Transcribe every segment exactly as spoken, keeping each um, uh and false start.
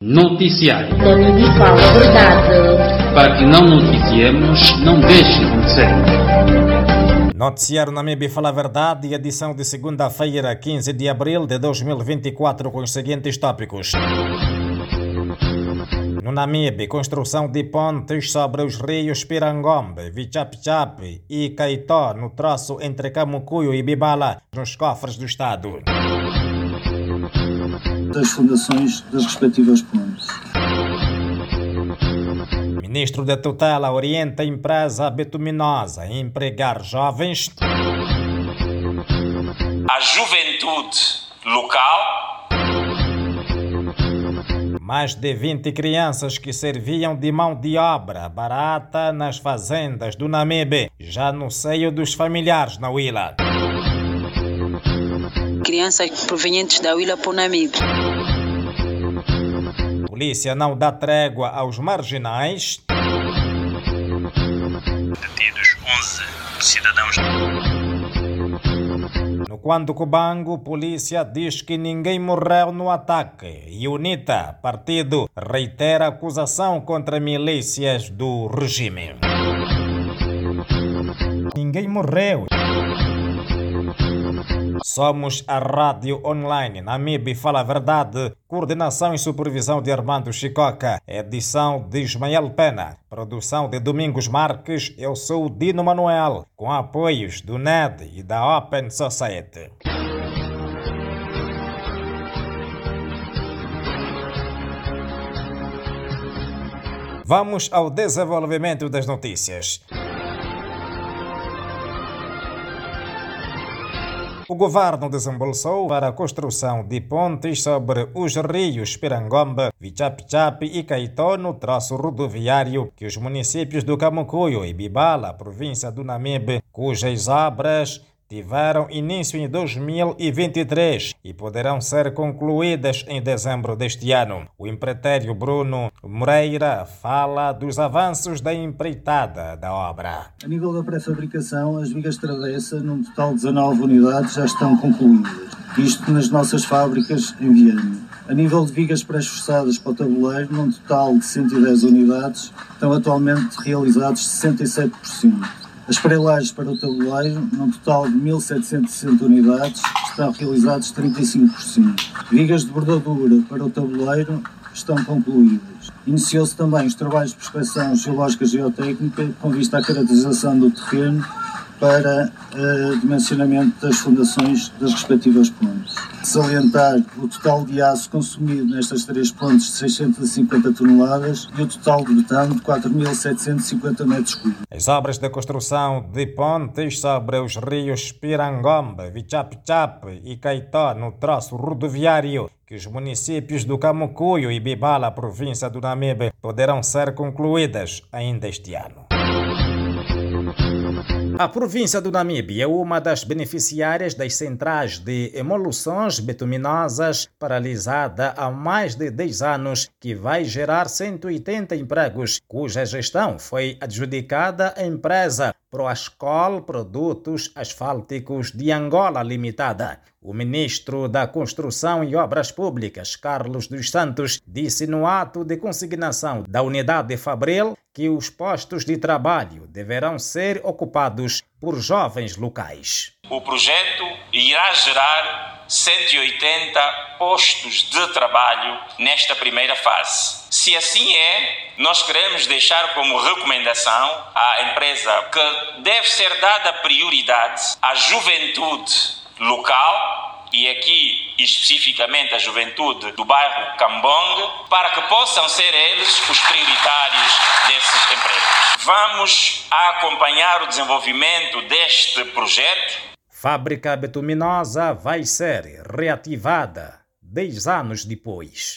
Noticiário. Namíbia fala a verdade. Para que não noticiemos, não deixe acontecer. Noticiário Namíbia fala a verdade, edição de segunda-feira, quinze de abril de dois mil e vinte e quatro, com os seguintes tópicos. No Namíbia, construção de pontes sobre os rios Pirangombe, Vichap-Chap e Caetó, no troço entre Camucuio e Bibala, nos cofres do Estado. Das fundações das respectivas pontes. Ministro da Tutela orienta a empresa bituminosa a empregar jovens. A juventude local. Mais de vinte crianças que serviam de mão de obra barata nas fazendas do Namíbia, já no seio dos familiares na Huila. Crianças provenientes da Huila para o Namíbia. Polícia não dá trégua aos marginais. Detidos onze cidadãos. No Quando Cubango, polícia diz que ninguém morreu no ataque. E UNITA, partido, reitera acusação contra milícias do regime. Ninguém morreu. Somos a rádio online Namíbia fala a verdade. Coordenação e supervisão de Armando Chicoca. Edição de Ismael Pena. Produção de Domingos Marques. Eu sou o Dino Manuel, com apoios do N E D e da Open Society. Vamos ao desenvolvimento das notícias. O governo desembolsou para a construção de pontes sobre os rios Pirangombe, Vichap-Chap e Caetó no traço rodoviário que os municípios do Camucuio e Bibala, província do Namíbia, cujas obras tiveram início em dois mil e vinte e três e poderão ser concluídas em dezembro deste ano. O empresário Bruno Moreira fala dos avanços da empreitada da obra. A nível da pré-fabricação, as vigas de travessa, num total de dezanove unidades, já estão concluídas. Isto nas nossas fábricas em Viana. A nível de vigas pré-esforçadas para o tabuleiro, num total de cento e dez unidades, estão atualmente realizados sessenta e sete por cento. As prelagens para o tabuleiro, num total de mil setecentas e sessenta unidades, estão realizados trinta e cinco por cento. Vigas de bordadura para o tabuleiro estão concluídas. Iniciou-se também os trabalhos de prospecção geológica e geotécnica com vista à caracterização do terreno para uh, dimensionamento das fundações das respectivas pontes. Salientar o total de aço consumido nestas três pontes de seiscentas e cinquenta toneladas e o total de betano de quatro mil setecentos e cinquenta metros cúbicos. As obras de construção de pontes sobre os rios Pirangombe, Vichap-Chap e Caetó no troço rodoviário que os municípios do Camucuio e Bibala, província do Namíbia, poderão ser concluídas ainda este ano. A província do Namíbia é uma das beneficiárias das centrais de emoluções bituminosas paralisada há mais de dez anos, que vai gerar cento e oitenta empregos, cuja gestão foi adjudicada à empresa Proascol Produtos Asfálticos de Angola Limitada. O ministro da Construção e Obras Públicas, Carlos dos Santos, disse no ato de consignação da unidade Fabril que os postos de trabalho deverão ser ocupados por jovens locais. O projeto irá gerar cento e oitenta postos de trabalho nesta primeira fase. Se assim é, nós queremos deixar como recomendação à empresa que deve ser dada prioridade à juventude local e aqui especificamente a juventude do bairro Cambongue, para que possam ser eles os prioritários desses empregos. Vamos acompanhar o desenvolvimento deste projeto. Fábrica bituminosa vai ser reativada dez anos depois.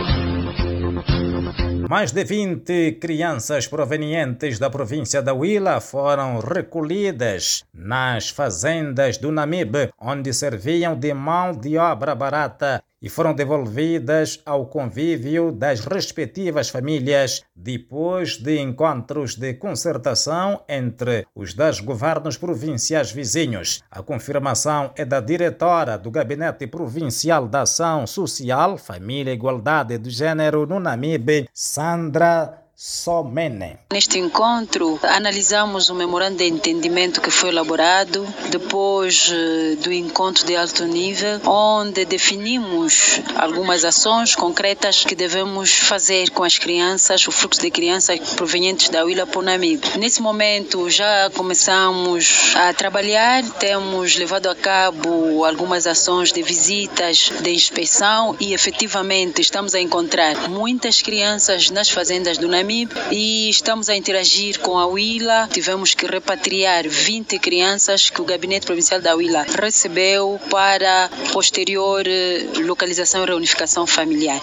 Mais de vinte crianças provenientes da província da Huila foram recolhidas nas fazendas do Namíbia, onde serviam de mão de obra barata e foram devolvidas ao convívio das respectivas famílias depois de encontros de concertação entre os dois governos provinciais vizinhos. A confirmação é da diretora do Gabinete Provincial da Ação Social, Família e Igualdade de Gênero no Namibe, Sandra Somene. Neste encontro, analisamos o memorando de entendimento que foi elaborado depois do encontro de alto nível, onde definimos algumas ações concretas que devemos fazer com as crianças, o fluxo de crianças provenientes da Huila para o Namibe. Nesse momento, já começamos a trabalhar, temos levado a cabo algumas ações de visitas, de inspeção e, efetivamente, estamos a encontrar muitas crianças nas fazendas do Namibe e estamos a interagir com a Huila. Tivemos que repatriar vinte crianças que o Gabinete Provincial da Huila recebeu para posterior localização e reunificação familiar.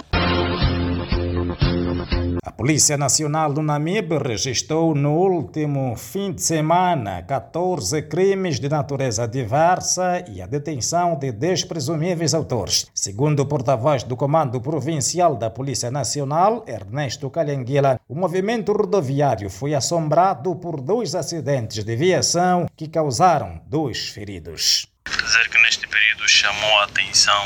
A Polícia Nacional do Namibe registrou no último fim de semana catorze crimes de natureza diversa e a detenção de dez presumíveis autores. Segundo o porta-voz do Comando Provincial da Polícia Nacional, Ernesto Calhanguila, o movimento rodoviário foi assombrado por dois acidentes de viação que causaram dois feridos. Dizer que neste período chamou a atenção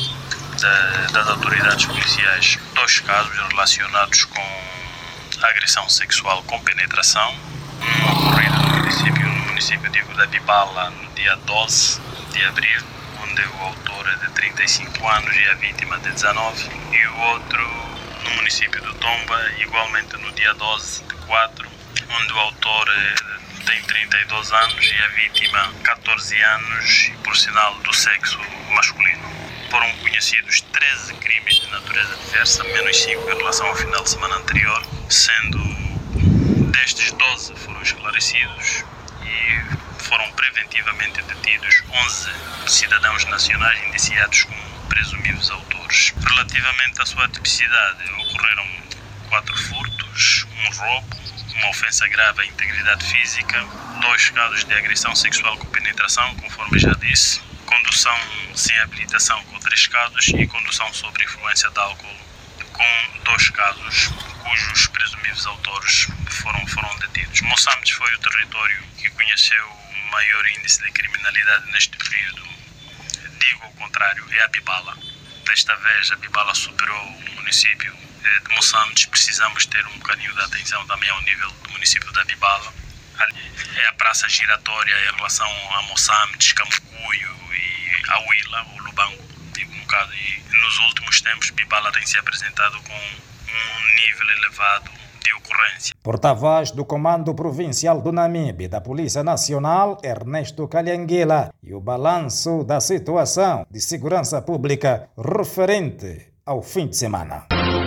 das autoridades policiais dois casos relacionados com agressão sexual com penetração, um ocorrido no município, no município de Abibala no dia doze de abril, onde o autor é de trinta e cinco anos e a vítima de dezanove, e o outro no município do Tomba, igualmente no dia doze de quatro, onde o autor tem trinta e dois anos e a vítima catorze anos, e por sinal do sexo masculino. Foram conhecidos treze crimes de natureza diversa, menos cinco em relação ao final de semana anterior, sendo destes doze foram esclarecidos e foram preventivamente detidos onze cidadãos nacionais indiciados como presumíveis autores. Relativamente à sua tipicidade, ocorreram quatro furtos, um roubo, uma ofensa grave à integridade física, dois casos de agressão sexual com penetração, conforme já disse, condução sem habilitação com três casos e condução sob influência de álcool com dois casos, cujos presumíveis autores foram, foram detidos. Moçambique foi o território que conheceu o maior índice de criminalidade neste período. Digo ao contrário, é Abibala. Desta vez, Abibala superou o município de Moçambique. Precisamos ter um bocadinho de atenção também ao nível do município de Abibala. É a praça giratória em relação a Moçambique, Cambucuio e a Huila, o Lubango, digo um bocado. E nos últimos tempos, Abibala tem se apresentado com um nível elevado de ocorrência. Porta-voz do Comando Provincial do Namibe da Polícia Nacional, Ernesto Calhanguila, e o balanço da situação de segurança pública referente ao fim de semana.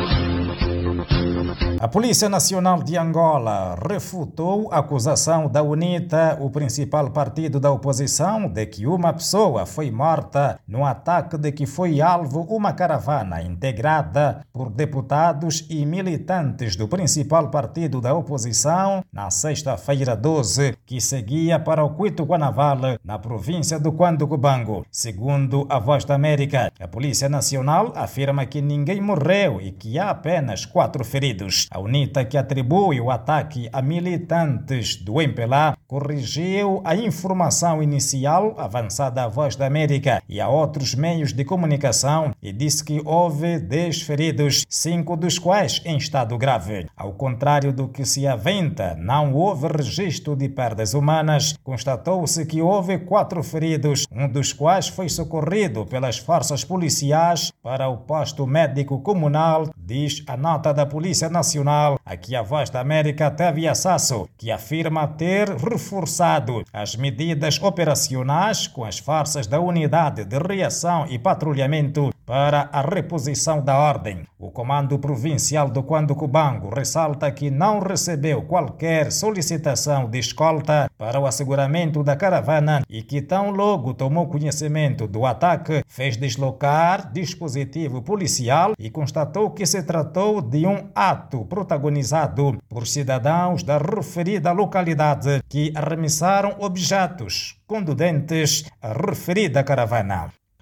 A Polícia Nacional de Angola refutou a acusação da UNITA, o principal partido da oposição, de que uma pessoa foi morta no ataque de que foi alvo uma caravana integrada por deputados e militantes do principal partido da oposição na sexta-feira doze, que seguia para o Cuito-Guanaval, na província do Cuando-Cubango. Segundo a Voz da América, a Polícia Nacional afirma que ninguém morreu e que há apenas quatro feridos. A UNITA, que atribui o ataque a militantes do M P L A, corrigiu a informação inicial avançada à Voz da América e a outros meios de comunicação e disse que houve dez feridos, cinco dos quais em estado grave. Ao contrário do que se aventa, não houve registro de perdas humanas. Constatou-se que houve quatro feridos, um dos quais foi socorrido pelas forças policiais para o posto médico comunal, diz a nota da Polícia Nacional. Aqui a Voz da América teve acesso, que afirma ter reforçado as medidas operacionais com as forças da Unidade de Reação e Patrulhamento para a reposição da ordem. O Comando Provincial do Cuando-Cubango ressalta que não recebeu qualquer solicitação de escolta para o asseguramento da caravana e que tão logo tomou conhecimento do ataque, fez deslocar dispositivo policial e constatou que se tratou de um ato protagonizado por cidadãos da referida localidade que arremessaram objetos contundentes à referida caravana.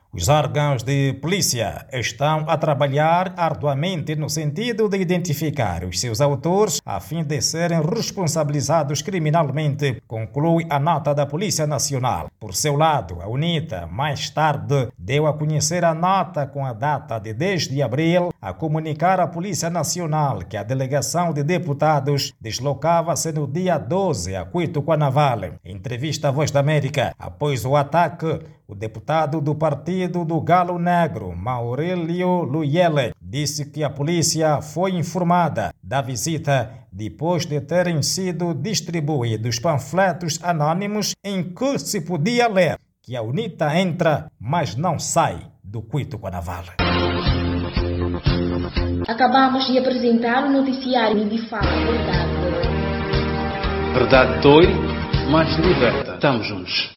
Os órgãos de polícia estão a trabalhar arduamente no sentido de identificar os seus autores a fim de serem responsabilizados criminalmente, conclui a nota da Polícia Nacional. Por seu lado, a UNITA, mais tarde, deu a conhecer a nota com a data de dez de abril, a comunicar à Polícia Nacional que a delegação de deputados deslocava-se no dia doze a Cuito-Cuanavale. Em entrevista à Voz da América, após o ataque, o deputado do Partido do Galo Negro, Maurílio Luyele, disse que a polícia foi informada da visita depois de terem sido distribuídos panfletos anônimos em que se podia ler que a UNITA entra, mas não sai do Cuito-Cuanavale. Acabamos de apresentar o noticiário de Fala Verdade. Verdade dói, mas liberta. Estamos juntos.